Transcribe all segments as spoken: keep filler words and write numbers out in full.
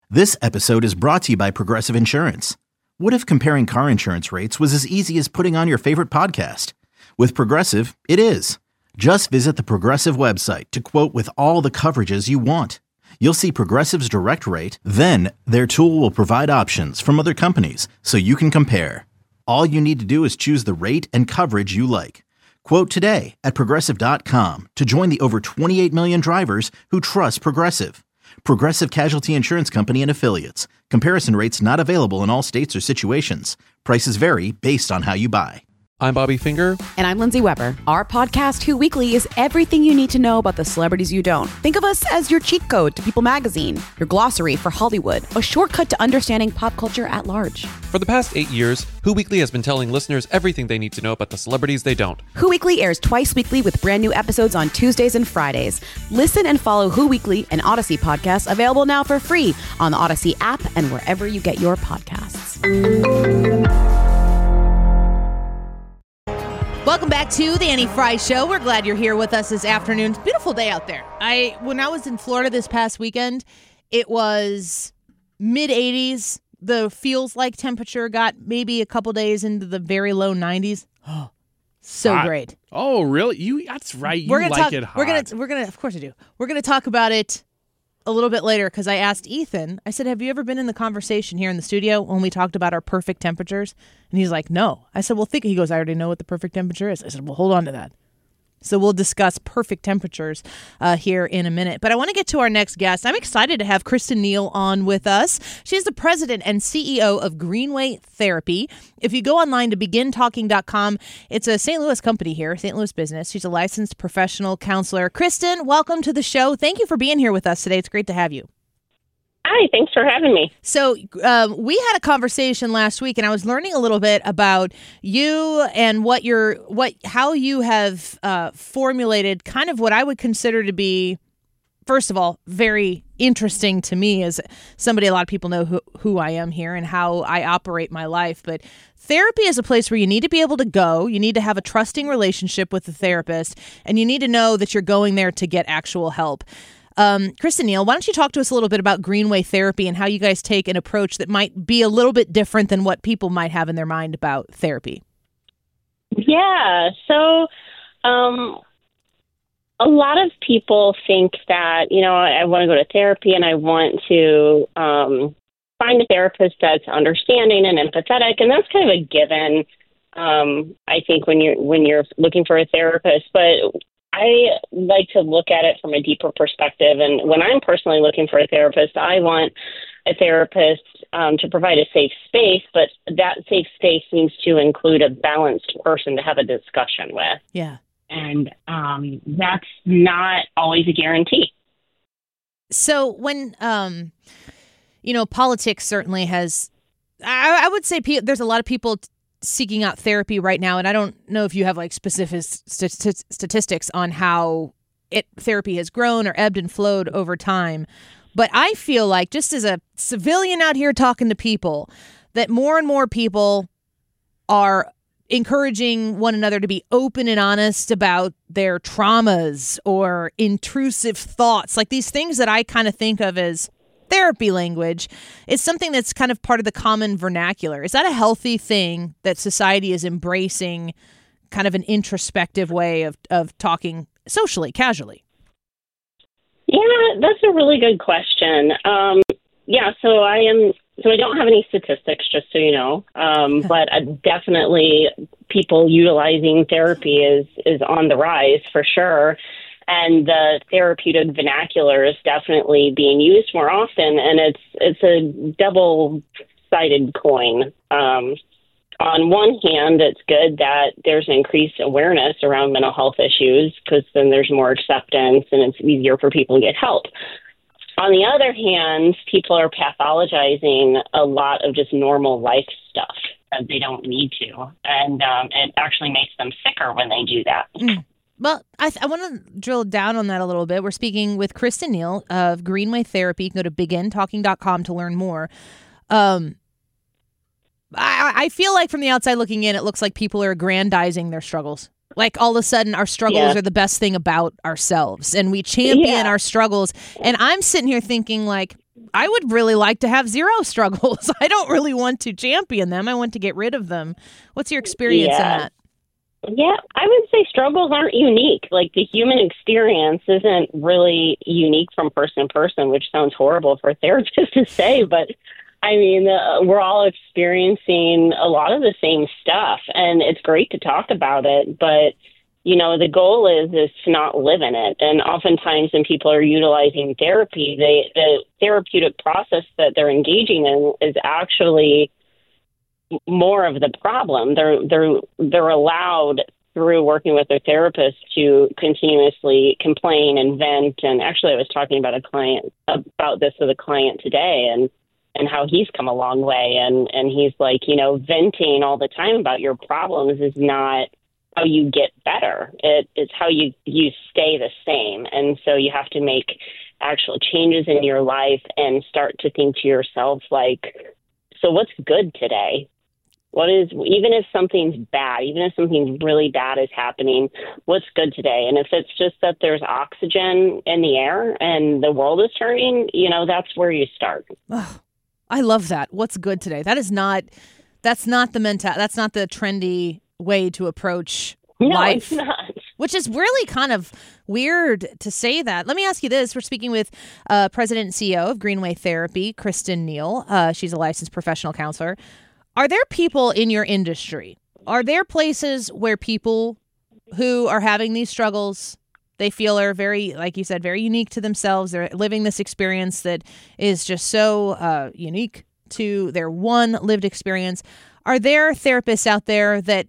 This episode is brought to you by Progressive Insurance. What if comparing car insurance rates was as easy as putting on your favorite podcast? With Progressive, it is. Just visit the Progressive website to quote with all the coverages you want. You'll see Progressive's direct rate, then their tool will provide options from other companies so you can compare. All you need to do is choose the rate and coverage you like. Quote today at progressive dot com to join the over twenty-eight million drivers who trust Progressive. Progressive Casualty Insurance Company and Affiliates. Comparison rates not available in all states or situations. Prices vary based on how you buy. I'm Bobby Finger. And I'm Lindsay Weber. Our podcast, Who Weekly, is everything you need to know about the celebrities you don't. Think of us as your cheat code to People Magazine, your glossary for Hollywood, a shortcut to understanding pop culture at large. For the past eight years, Who Weekly has been telling listeners everything they need to know about the celebrities they don't. Who Weekly airs twice weekly with brand new episodes on Tuesdays and Fridays. Listen and follow Who Weekly, an Odyssey podcast, available now for free on the Odyssey app and wherever you get your podcasts. Welcome back to the Annie Fry Show. We're glad you're here with us this afternoon. It's a beautiful day out there. I when I was in Florida this past weekend, it was mid eighties. The feels like temperature got maybe a couple days into the very low nineties. Oh, so hot. Great. Oh, really? You? That's right. You we're gonna like talk, it hot. We're gonna we're gonna of course I do. We're gonna talk about it a little bit later because I asked Ethan. I said, "Have you ever been in the conversation here in the studio when we talked about our perfect temperatures?" And he's like, "No." I said, "Well, think." He goes, "I already know what the perfect temperature is." I said, "Well, hold on to that." So we'll discuss perfect temperatures uh, here in a minute. But I want to get to our next guest. I'm excited to have Kristen Neal on with us. She's the president and C E O of Greenway Therapy. If you go online to begin talking dot com, it's a Saint Louis company here, Saint Louis business. She's a licensed professional counselor. Kristen, welcome to the show. Thank you for being here with us today. It's great to have you. Hi, thanks for having me. So um, we had a conversation last week, and I was learning a little bit about you and what you're, what, how you have uh, formulated kind of what I would consider to be, first of all, very interesting to me as somebody. A lot of people know who, who I am here and how I operate my life, but therapy is a place where you need to be able to go. You need to have a trusting relationship with the therapist, and you need to know that you're going there to get actual help. Um, Kristen Neal, why don't you talk to us a little bit about Greenway Therapy and how you guys take an approach that might be a little bit different than what people might have in their mind about therapy? Yeah, so um, a lot of people think that, you know, I, I want to go to therapy and I want to um, find a therapist that's understanding and empathetic, and that's kind of a given, um, I think, when you're, when you're looking for a therapist. But I like to look at it from a deeper perspective. And when I'm personally looking for a therapist, I want a therapist um, to provide a safe space, but that safe space needs to include a balanced person to have a discussion with. Yeah. And um, that's not always a guarantee. So when, um, you know, politics certainly has, I, I would say pe- there's a lot of people t- seeking out therapy right now, and I don't know if you have like specific st- statistics on how it therapy has grown or ebbed and flowed over time, but I feel like, just as a civilian out here talking to people, that more and more people are encouraging one another to be open and honest about their traumas or intrusive thoughts, like these things that I kind of think of as therapy language. It's something that's kind of part of the common vernacular. Is that a healthy thing that society is embracing, kind of an introspective way of, of talking socially, casually? Yeah, that's a really good question. Um, yeah, so I am, so I don't have any statistics, just so you know, um, but uh, definitely people utilizing therapy is, is on the rise for sure. And the therapeutic vernacular is definitely being used more often, and it's it's a double-sided coin. Um, on one hand, it's good that there's increased awareness around mental health issues because then there's more acceptance and it's easier for people to get help. On the other hand, people are pathologizing a lot of just normal life stuff that they don't need to, and um, it actually makes them sicker when they do that. Mm. Well, I, th- I want to drill down on that a little bit. We're speaking with Kristen Neal of Greenway Therapy. You can go to begin talking dot com to learn more. Um, I, I feel like from the outside looking in, it looks like people are aggrandizing their struggles. Like all of a sudden our struggles yeah. are the best thing about ourselves and we champion yeah. our struggles. And I'm sitting here thinking like, I would really like to have zero struggles. I don't really want to champion them. I want to get rid of them. What's your experience Yeah. in that? Yeah, I would say struggles aren't unique. Like the human experience isn't really unique from person to person, which sounds horrible for a therapist to say, but I mean, uh, we're all experiencing a lot of the same stuff, and it's great to talk about it, but you know, the goal is is to not live in it. And oftentimes when people are utilizing therapy, they the therapeutic process that they're engaging in is actually more of the problem. They're they're they're allowed through working with their therapist to continuously complain and vent. And actually, I was talking about a client about this with a client today, and and how he's come a long way. And and he's like, you know, venting all the time about your problems is not how you get better. It, it's how you you stay the same. And so you have to make actual changes in your life and start to think to yourself like, so what's good today? What is, even if something's bad, even if something really bad is happening, what's good today? And if it's just that there's oxygen in the air and the world is turning, you know, that's where you start. Oh, I love that. What's good today? That is not, that's not the mental, that's not the trendy way to approach No, life. it's not. Which is really kind of weird to say that. Let me ask you this. We're speaking with uh, President and C E O of Greenway Therapy, Kristen Neal. Uh, she's a licensed professional counselor. Are there people in your industry? Are there places where people who are having these struggles, they feel are very, like you said, very unique to themselves? They're living this experience that is just so uh, unique to their one lived experience. Are there therapists out there that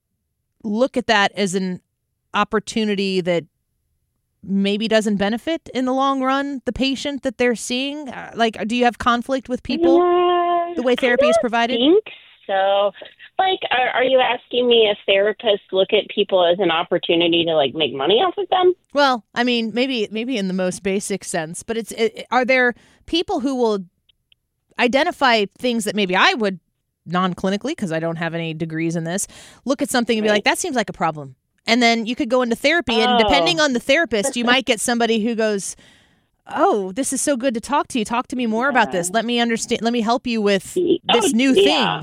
look at that as an opportunity that maybe doesn't benefit in the long run the patient that they're seeing? Uh, like, do you have conflict with people? Uh, The way therapy I is don't provided? think so. Like, are, are you asking me if therapists look at people as an opportunity to like make money off of them? Well, I mean, maybe maybe in the most basic sense, but it's it, are there people who will identify things that maybe I would non-clinically, because I don't have any degrees in this, look at something and be Right. like, that seems like a problem. And then you could go into therapy, and Oh. depending on the therapist, you might get somebody who goes, oh, this is so good to talk to you. Talk to me more about this. Let me understand. Let me help you with this Oh, new yeah. thing.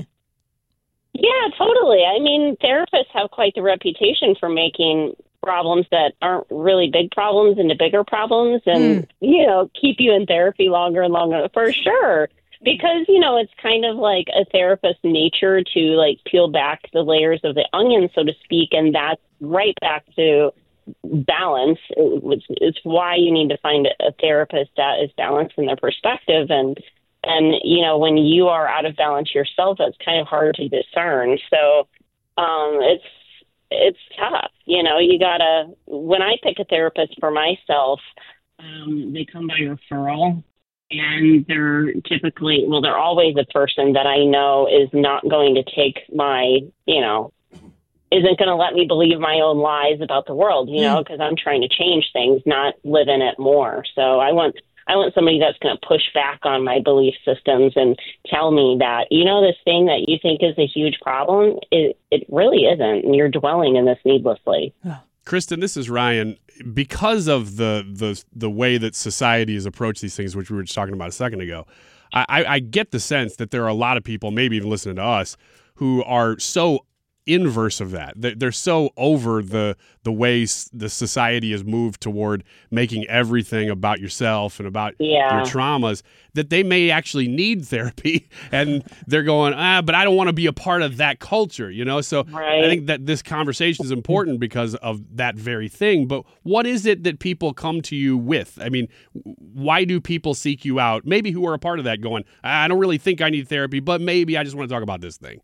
Yeah, totally. I mean, therapists have quite the reputation for making problems that aren't really big problems into bigger problems and, you know, keep you in therapy longer and longer, for sure. Because, you know, it's kind of like a therapist's nature to, like, peel back the layers of the onion, so to speak, and that's right back to balance. It's, it's why you need to find a therapist that is balanced in their perspective. And, and you know, when you are out of balance yourself, that's kind of hard to discern. So um, it's it's tough. You know, you gotta, when I pick a therapist for myself, um, they come by referral. And they're typically, well, they're always a person that I know is not going to take my, you know, isn't going to let me believe my own lies about the world, you know, because I'm trying to change things, not live in it more. So I want, I want somebody that's going to push back on my belief systems and tell me that, you know, this thing that you think is a huge problem, it, it really isn't. And you're dwelling in this needlessly. Kristen, this is Ryan. Because of the the the way that society has approached these things, which we were just talking about a second ago, I, I get the sense that there are a lot of people, maybe even listening to us, who are so inverse of that. They're so over the the ways the society has moved toward making everything about yourself and about Yeah. your traumas that they may actually need therapy, and they're going, ah, but I don't want to be a part of that culture, you know? So Right. I think that this conversation is important because of that very thing. But what is it that people come to you with? I mean, why do people seek you out? Maybe who are a part of that going, I don't really think I need therapy, but maybe I just want to talk about this thing.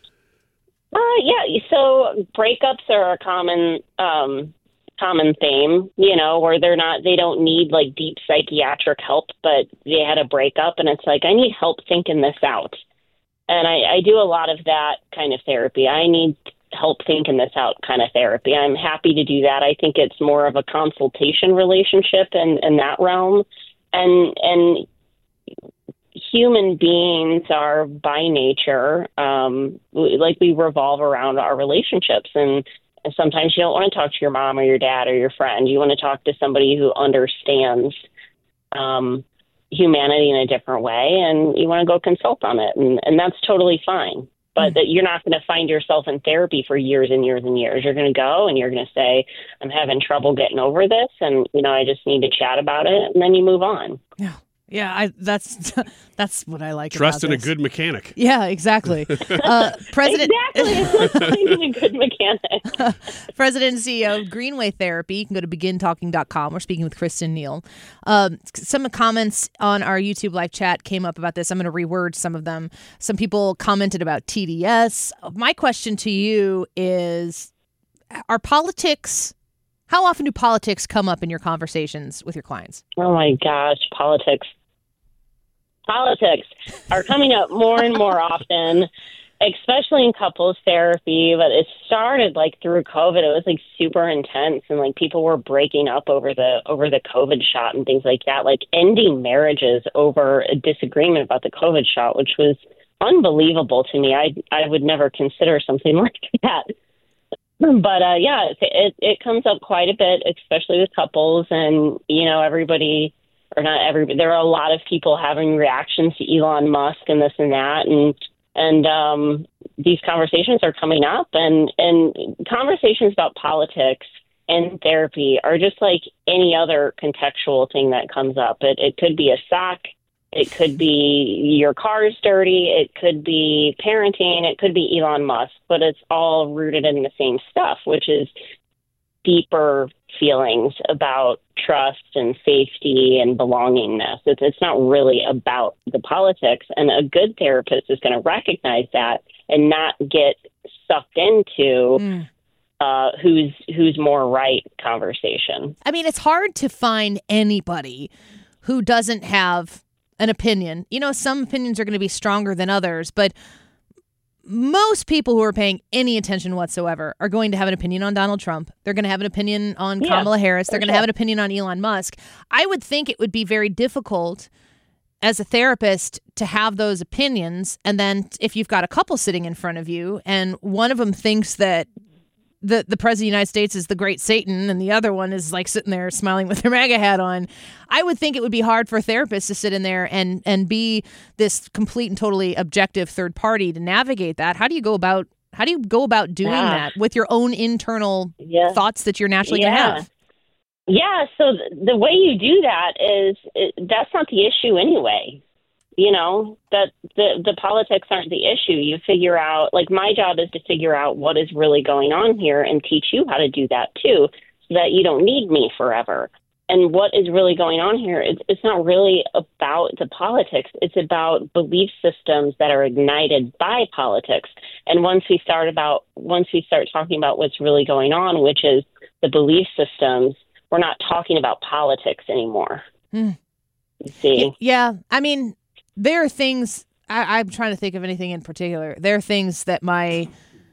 Uh, yeah. So breakups are a common, um, common theme, you know, where they're not, they don't need like deep psychiatric help, but they had a breakup and it's like, I need help thinking this out. And I, I do a lot of that kind of therapy. I need help thinking this out kind of therapy. I'm happy to do that. I think it's more of a consultation relationship in, in that realm. And, and, human beings are by nature, um, like we revolve around our relationships. And, and sometimes you don't want to talk to your mom or your dad or your friend. You want to talk to somebody who understands. Um, humanity in a different way, and you want to go consult on it. And, and that's totally fine. But that you're not going to find yourself in therapy for years and years and years. You're going to go and you're going to say, I'm having trouble getting over this, and, you know, I just need to chat about it, and then you move on. Yeah. Yeah, I, that's that's what I like. Trust about in this. a good mechanic. Yeah, exactly. Uh, President, exactly, it's like finding a good mechanic. President and C E O of Greenway Therapy. You can go to begin talking dot com. We're speaking with Kristen Neal. Um, some comments on our YouTube live chat came up about this. I'm going to reword some of them. Some people commented about T D S. My question to you is: are politics? How often do politics come up in your conversations with your clients? Oh, my gosh, politics. Politics are coming up more and more often, especially in couples therapy. But it started like through COVID. It was like super intense, and like people were breaking up over the over the COVID shot and things like that, like ending marriages over a disagreement about the COVID shot, which was unbelievable to me. I I would never consider something like that. But, uh, yeah, it, it it comes up quite a bit, especially with couples. And, you know, everybody, or not everybody, there are a lot of people having reactions to Elon Musk and this and that. And and um, these conversations are coming up. And, and conversations about politics and therapy are just like any other contextual thing that comes up. It, it could be a sock. It could be your car's dirty. It could be parenting. It could be Elon Musk, but it's all rooted in the same stuff, which is deeper feelings about trust and safety and belongingness. It's, it's not really about the politics. And a good therapist is going to recognize that and not get sucked into mm. uh, who's who's more right conversation. I mean, it's hard to find anybody who doesn't have an opinion. You know, some opinions are going to be stronger than others, but most people who are paying any attention whatsoever are going to have an opinion on Donald Trump. They're going to have an opinion on yeah, Kamala Harris. They're going to sure. have an opinion on Elon Musk. I would think it would be very difficult as a therapist to have those opinions. And then if you've got a couple sitting in front of you and one of them thinks that the the president of the United States is the great Satan and the other one is like sitting there smiling with their MAGA hat on, I would think it would be hard for therapists to sit in there and and be this complete and totally objective third party to navigate that. How do you go about how do you go about doing yeah. that with your own internal yeah. thoughts that you're naturally yeah. going to have? Yeah, so th- the way you do that is it, that's not the issue anyway. You know, that the, the politics aren't the issue. You figure out, like my job is to figure out what is really going on here and teach you how to do that too, so that you don't need me forever. And what is really going on here, it's, it's not really about the politics. It's about belief systems that are ignited by politics. And once we start about, once we start talking about what's really going on, which is the belief systems, we're not talking about politics anymore. Hmm. You see? Yeah. I mean, there are things, I, I'm trying to think of anything in particular. There are things that my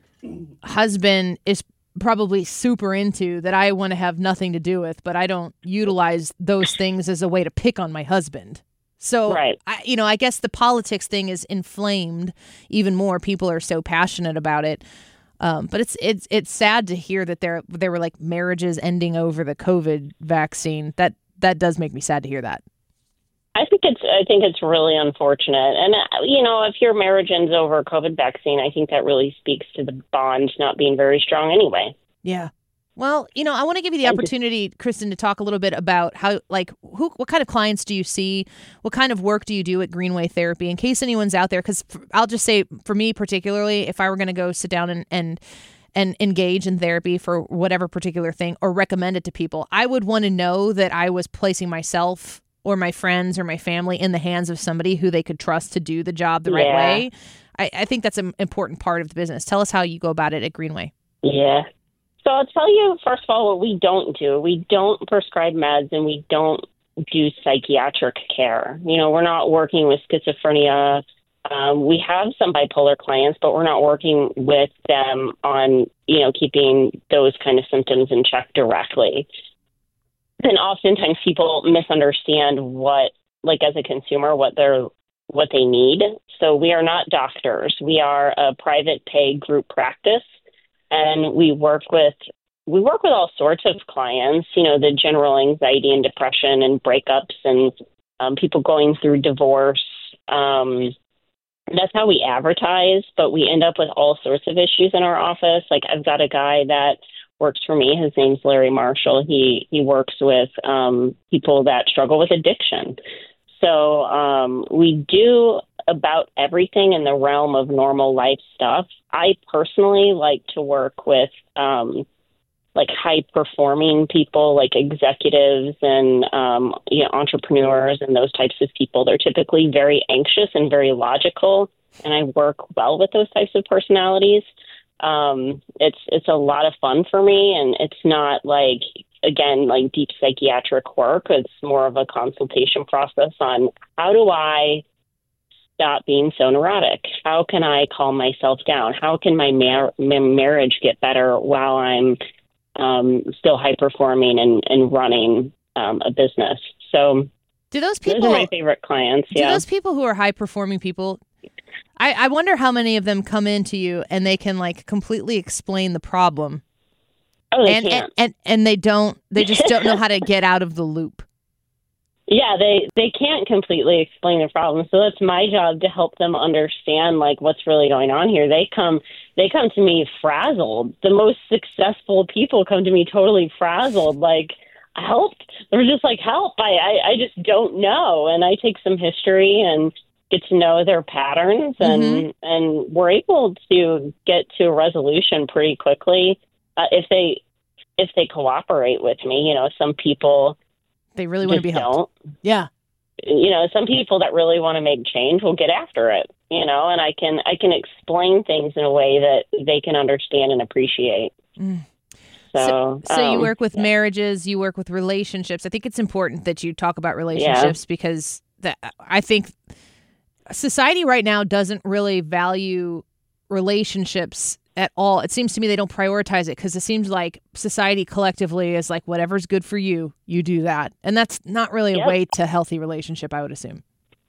husband is probably super into that I want to have nothing to do with, but I don't utilize those things as a way to pick on my husband. So, right. I, you know, I guess the politics thing is inflamed even more. People are so passionate about it. Um, but it's it's it's sad to hear that there there were like marriages ending over the COVID vaccine. That that does make me sad to hear that. I think it's I think it's really unfortunate. And, uh, you know, if your marriage ends over a COVID vaccine, I think that really speaks to the bond not being very strong anyway. Yeah. Well, you know, I want to give you the opportunity, Kristen, to talk a little bit about how, like, who, what kind of clients do you see? What kind of work do you do at Greenway Therapy? In case anyone's out there, because I'll just say, for me particularly, if I were going to go sit down and, and and engage in therapy for whatever particular thing or recommend it to people, I would want to know that I was placing myself or my friends or my family in the hands of somebody who they could trust to do the job the yeah. right way. I, I think that's an important part of the business. Tell us how you go about it at Greenway. Yeah. So I'll tell you, first of all, what we don't do. We don't prescribe meds and we don't do psychiatric care. You know, we're not working with schizophrenia. Um, we have some bipolar clients, but we're not working with them on, you know, keeping those kind of symptoms in check directly. And oftentimes people misunderstand what, like as a consumer, what they're what they need. So we are not doctors. We are a private pay group practice, and we work with we work with all sorts of clients. You know, the general anxiety and depression and breakups and um, people going through divorce. Um, that's how we advertise, but we end up with all sorts of issues in our office. Like I've got a guy that works for me. His name's Larry Marshall. He he works with um, people that struggle with addiction. So um, we do about everything in the realm of normal life stuff. I personally like to work with um, like high performing people, like executives and um, you know, entrepreneurs and those types of people. They're typically very anxious and very logical, and I work well with those types of personalities. Um, it's it's a lot of fun for me, and it's not like, again, like deep psychiatric work. It's more of a consultation process on how do I stop being so neurotic? How can I calm myself down? How can my, mar- my marriage get better while I'm um, still high performing and, and running um, a business? So do those people, those are my favorite clients. Do yeah. those people who are high performing people, I, I wonder how many of them come into you and they can like completely explain the problem. Oh, they and, can't. and, and and they don't, they just don't know how to get out of the loop. Yeah, they, they can't completely explain the problem. So that's my job to help them understand like what's really going on here. They come they come to me frazzled. The most successful people come to me totally frazzled, like, help. They're just like, help. I, I, I just don't know. And I take some history and get to know their patterns, and mm-hmm. and we're able to get to a resolution pretty quickly uh, if they if they cooperate with me. You know, some people they really want to be helped. Don't. Yeah. You know, some people that really want to make change will get after it. You know, and I can I can explain things in a way that they can understand and appreciate. Mm. So, so, so um, you work with yeah. marriages, you work with relationships. I think it's important that you talk about relationships yeah. because that I think society right now doesn't really value relationships at all. It seems to me they don't prioritize it because it seems like society collectively is like, whatever's good for you, you do that. And that's not really yep. a way to healthy relationship, I would assume.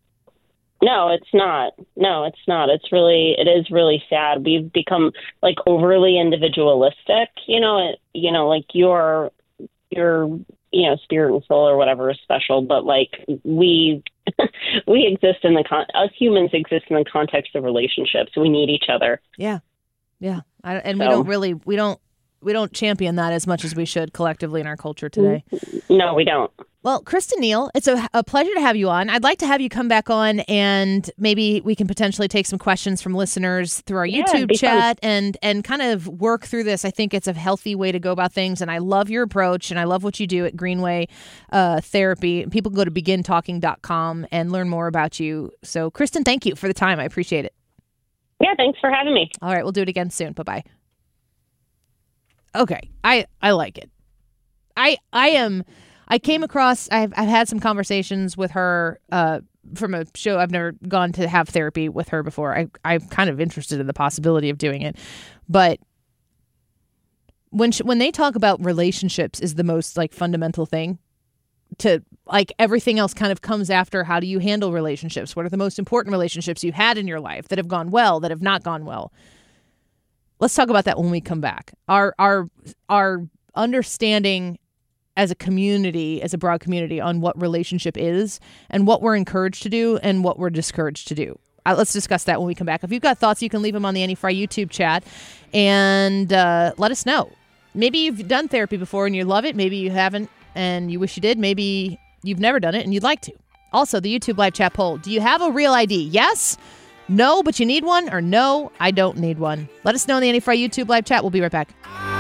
No, it's not. No, it's not. It's really, it is really sad. We've become like overly individualistic, you know, it, you know, like your, your, you know, spirit and soul or whatever is special, but like we, we exist in the, con- us humans exist in the context of relationships. We need each other. Yeah. Yeah. I, and so. we don't really, we don't, we don't champion that as much as we should collectively in our culture today. No, we don't. Well, Kristen Neal, it's a, a pleasure to have you on. I'd like to have you come back on and maybe we can potentially take some questions from listeners through our yeah, YouTube chat fun. and and kind of work through this. I think it's a healthy way to go about things. And I love your approach and I love what you do at Greenway uh, Therapy. People can go to begin talking dot com and learn more about you. So, Kristen, thank you for the time. I appreciate it. Yeah, thanks for having me. All right, we'll do it again soon. Bye-bye. Okay, I, I like it. I I am... I came across, I've, I've had some conversations with her uh, from a show. I've never gone to have therapy with her before. I, I'm kind of interested in the possibility of doing it. But when she, when they talk about relationships is the most like fundamental thing to like everything else kind of comes after. How do you handle relationships? What are the most important relationships you had in your life that have gone well, that have not gone well? Let's talk about that when we come back. Our, our, our understanding as a community, as a broad community, on what relationship is and what we're encouraged to do and what we're discouraged to do. Uh, let's discuss that when we come back. If you've got thoughts, you can leave them on the Annie Frey YouTube chat and uh, let us know. Maybe you've done therapy before and you love it. Maybe you haven't and you wish you did. Maybe you've never done it and you'd like to. Also, the YouTube live chat poll. Do you have a real I D? Yes? No, but you need one? Or no, I don't need one? Let us know in the Annie Frey YouTube live chat. We'll be right back.